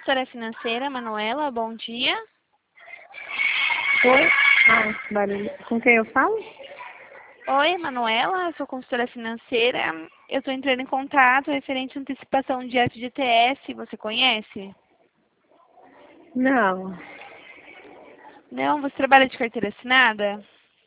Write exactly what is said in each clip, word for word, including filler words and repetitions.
consultora financeira, Manuela, bom dia. Oi? Ah, barulho. Com quem eu falo? Oi, Manuela, eu sou consultora financeira. Eu estou entrando em contato referente à antecipação de F G T S, você conhece? Não. Não, você trabalha de carteira assinada?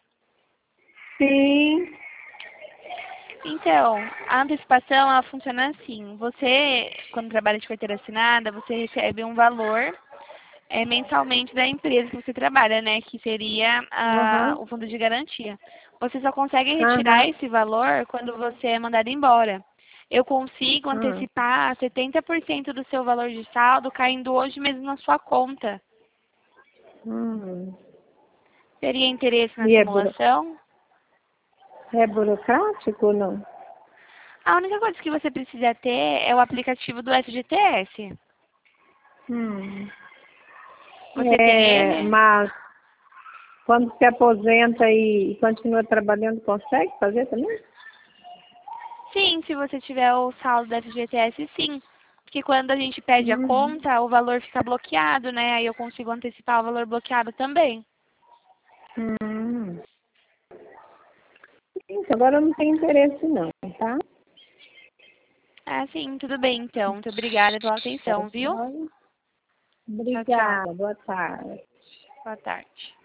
Sim. Então, a antecipação, ela funciona assim. Você, quando trabalha de carteira assinada, você recebe um valor é, mensalmente da empresa que você trabalha, né? Que seria a, Aham. o fundo de garantia. Você só consegue retirar Aham. esse valor quando você é mandado embora. Eu consigo Hum. antecipar setenta por cento do seu valor de saldo caindo hoje mesmo na sua conta. Hum. Teria interesse na E é, buro... simulação? é burocrático ou não? A única coisa que você precisa ter é o aplicativo do F G T S. Hum. Você tem É, ele? mas quando se aposenta e continua trabalhando, consegue fazer também? Sim, se você tiver o saldo do F G T S, sim. Porque quando a gente pede a Uhum. conta, o valor fica bloqueado, né? Aí eu consigo antecipar o valor bloqueado também. Hum. Então, agora eu não tenho interesse não, tá? Ah, sim, tudo bem então. Muito obrigada pela Tá atenção, viu? bom? Tchau, tchau. Obrigada, boa tarde. Boa tarde.